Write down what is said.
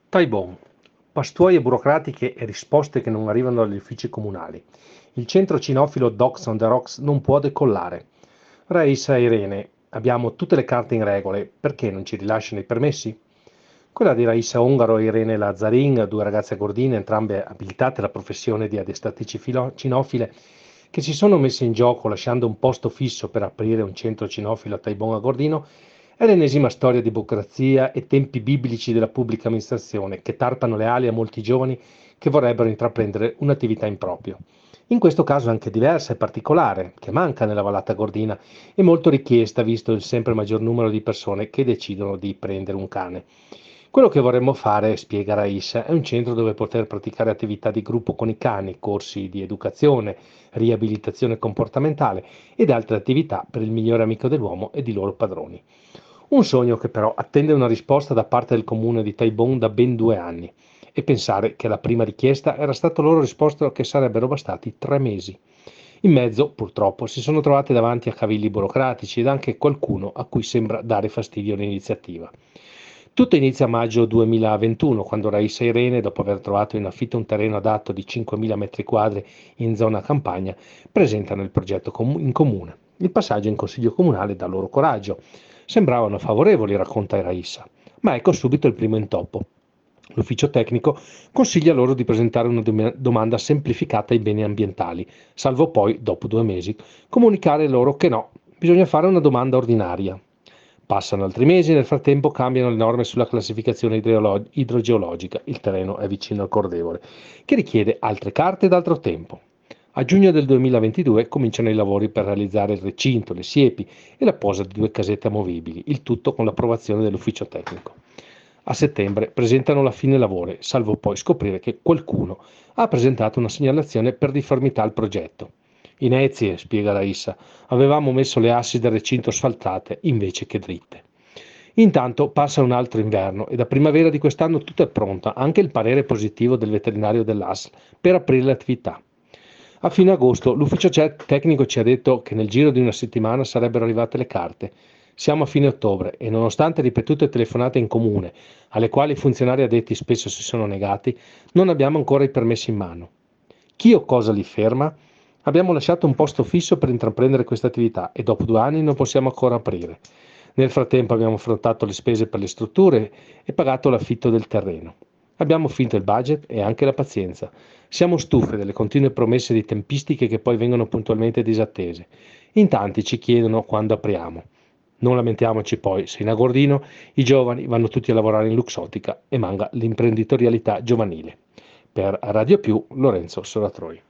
Taibon, pastuoie burocratiche e risposte che non arrivano dagli uffici comunali. Il centro cinofilo Docs on the Rocks non può decollare. Raissa e Irene, abbiamo tutte le carte in regole, perché non ci rilasciano i permessi? Quella di Raissa Ongaro e Irene Lazzarin, due ragazze gordine, entrambe abilitate alla professione di addestratrici cinofile, che si sono messe in gioco lasciando un posto fisso per aprire un centro cinofilo a Taibon a Gordino, è l'ennesima storia di burocrazia e tempi biblici della pubblica amministrazione che tarpano le ali a molti giovani che vorrebbero intraprendere un'attività in proprio. In questo caso è anche diversa e particolare, che manca nella vallata gordina e molto richiesta visto il sempre maggior numero di persone che decidono di prendere un cane. Quello che vorremmo fare, spiega Raissa, è un centro dove poter praticare attività di gruppo con i cani, corsi di educazione, riabilitazione comportamentale ed altre attività per il migliore amico dell'uomo e di loro padroni. Un sogno che però attende una risposta da parte del comune di Taibon da ben 2 anni e pensare che alla prima richiesta era stato loro risposto che sarebbero bastati 3 mesi. In mezzo, purtroppo, si sono trovati davanti a cavilli burocratici ed anche qualcuno a cui sembra dare fastidio l'iniziativa. Tutto inizia a maggio 2021, quando Raissa e Irene, dopo aver trovato in affitto un terreno adatto di 5.000 metri quadri in zona campagna, presentano il progetto in comune. Il passaggio in consiglio comunale dà loro coraggio. Sembravano favorevoli, racconta Raissa, ma ecco subito il primo intoppo. L'ufficio tecnico consiglia loro di presentare una domanda semplificata ai beni ambientali, salvo poi, dopo 2 mesi, comunicare loro che no, bisogna fare una domanda ordinaria. Passano altri mesi, nel frattempo cambiano le norme sulla classificazione idrogeologica, il terreno è vicino al Cordevole, che richiede altre carte ed altro tempo. A giugno del 2022 cominciano i lavori per realizzare il recinto, le siepi e la posa di 2 casette amovibili, il tutto con l'approvazione dell'ufficio tecnico. A settembre presentano la fine lavori, salvo poi scoprire che qualcuno ha presentato una segnalazione per difformità al progetto. Inezie, spiega Raissa, avevamo messo le assi del recinto asfaltate invece che dritte. Intanto passa un altro inverno e da primavera di quest'anno tutto è pronto, anche il parere positivo del veterinario dell'ASL per aprire l'attività. A fine agosto l'ufficio tecnico ci ha detto che nel giro di una settimana sarebbero arrivate le carte. Siamo a fine ottobre e nonostante ripetute telefonate in comune, alle quali i funzionari addetti spesso si sono negati, non abbiamo ancora i permessi in mano. Chi o cosa li ferma? Abbiamo lasciato un posto fisso per intraprendere questa attività e dopo 2 anni non possiamo ancora aprire. Nel frattempo abbiamo affrontato le spese per le strutture e pagato l'affitto del terreno. Abbiamo finito il budget e anche la pazienza. Siamo stufe delle continue promesse di tempistiche che poi vengono puntualmente disattese. In tanti ci chiedono quando apriamo. Non lamentiamoci poi se in Agordino i giovani vanno tutti a lavorare in Luxottica e manca l'imprenditorialità giovanile. Per Radio Più, Lorenzo Soratroi.